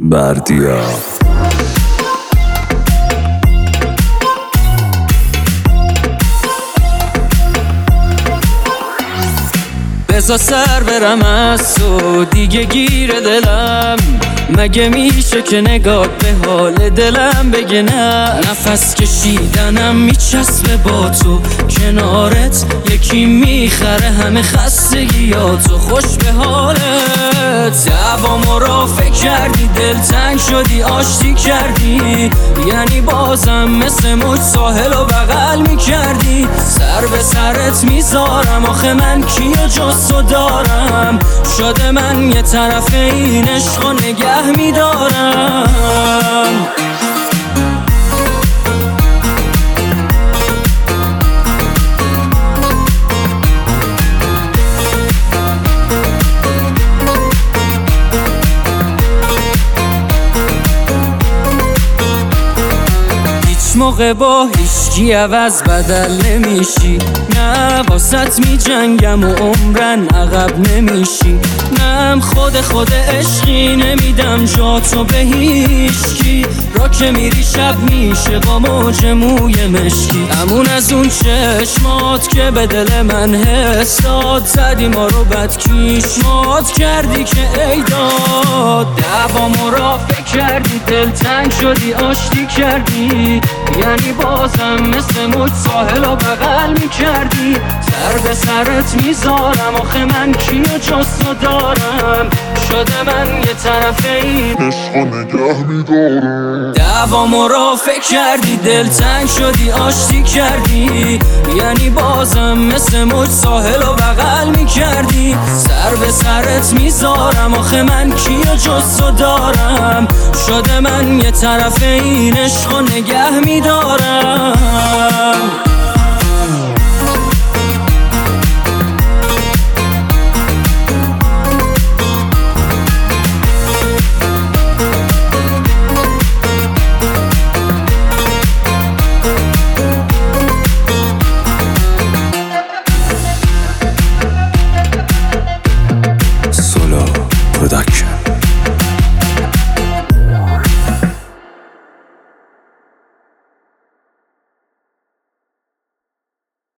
بردیا. بذار سر برم از تو دیگه گیر دلم، مگه میشه که نگات به حال دلم بگه نه؟ نفس کشیدنم میچسبه با تو، کنارت یکی میخره همه خستگیاتو. خوش به حالت دعوامو را فکر کردی، دلتنگ شدی آشتی کردی، یعنی بازم مثل موج ساحل و بغل میکردی. سر به سرت میذارم، آخه من کیو جز تو دارم؟ شده من یه طرف این عشقو نگه میدارم. موقع با هیچکی عوض بدل نمیشی، نه واسط می جنگم و عمرن عقب نمیشی، نم خود عشقی نمیدم جاتو به هیچکی. را که میری شب میشه با موج موی مشکی، امون از اون چشمات که به دل من حس داد، زدی ما رو بدکیشمات کردی که ای داد. دعوامو را فکر کردی، دلتنگ شدی آشتی کردی، یعنی بازم مثل موج ساحل و بغل میکردی. سر به سرت میذارم، آخه من کیو جز تو دارم؟ شده من یه طرف این عشقو نگه میدارم. دعوامو را فکر کردی، دلتنگ شدی آشتی کردی، یعنی بازم مثل موج ساحل و بغل میکردی. سر به سرت میذارم، آخه من کیو جز تو دارم؟ شده من یه طرف این عشقو نگه میدارم.